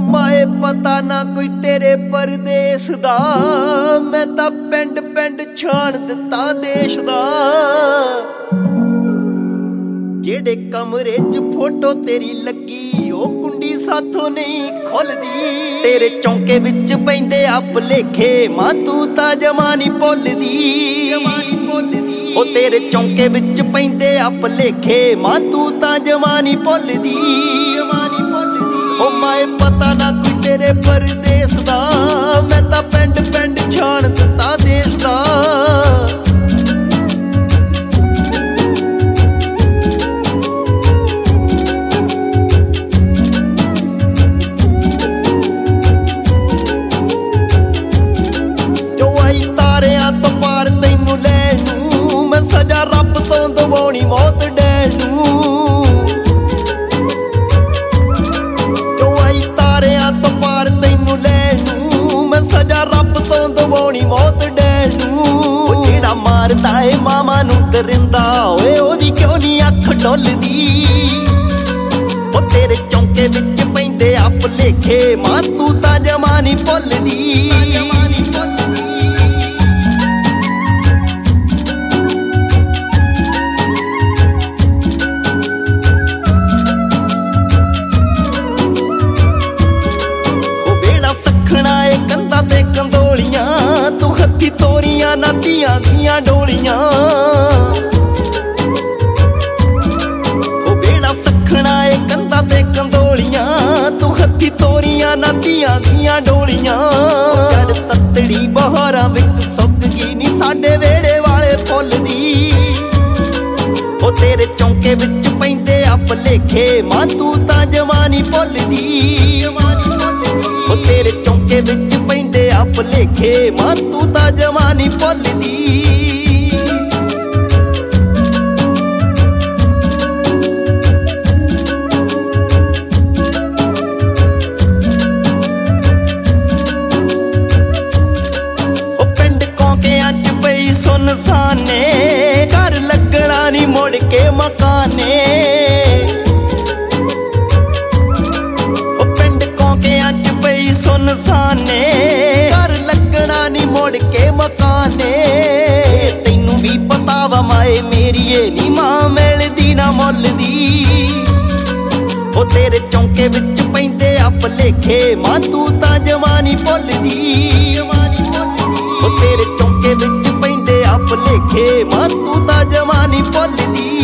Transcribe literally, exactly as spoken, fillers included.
माए पता ना कोई तेरे परदेस दा, मैं तां पिंड पिंड छाण दिता देश दा। जेड़े कमरे च फोटो तेरी लगी ओ कुंडी साथों नहीं खुलदी। तेरे चौंके विच पैंदे आ भुलेखे मां तू तां जमा नहीं भुलदी। ओ तेरे चौंके विच पैंदे आ भुलेखे मां तू तां जमा नहीं भुलदी। ओ माए पता ना कोई तेरे परदेस दा, मैं तां पिंड पिंड छाण दिता देश दा। जो आई तारियां तो पार तैनू लैनू, मैं सजा रब तो दवाउणी मौत डैनू। मौत डैनू जेड़ा मारदा है मामा नू दरिंदा, ओए ओदी क्यों नी अख डुलदी। ओ तेरे चौंके विच पैंदे आ भुलेखे मां तू तां जमा नहीं भुलदी। ओ बेड़ा सखना ए कंधा ते कंदोलियां, तू हत्थी तोरियां नदियां दियां डोलियां। ओ बेड़ा सखना ए कंधा ते कंदोलियां, तू हत्थी तोरियां नदियां दियां डोलियां। जड़ तत्तड़ी बहारां विच सुक गई नी साडे वेड़े वाले फुੱਲ दी। ओ तेरे चौंके विच पैंदे आ भुलेखे मां तू तां जमा नहीं भुलदी। ओ तेरे चौंके विच पैंदे आ भुलेखे मां तू तां जमा नहीं भुलदी। ओ पिंड कौंकियां च पई सुनसाने, घर लगना नहीं मुड़ के मकाने। सुनसाने घर लगना नहीं मुड़ के मकाने। तैनू भी पता वा माए मेरीए नी मां मिलदी ना मुलदी। ओ तेरे चौंके विच पैंदे आ भुलेखे मां तू तां जमा नहीं भुलदी। ओ तेरे चौंके विच पैंदे आ भुलेखे मां तू तां जमा नहीं भुलदी।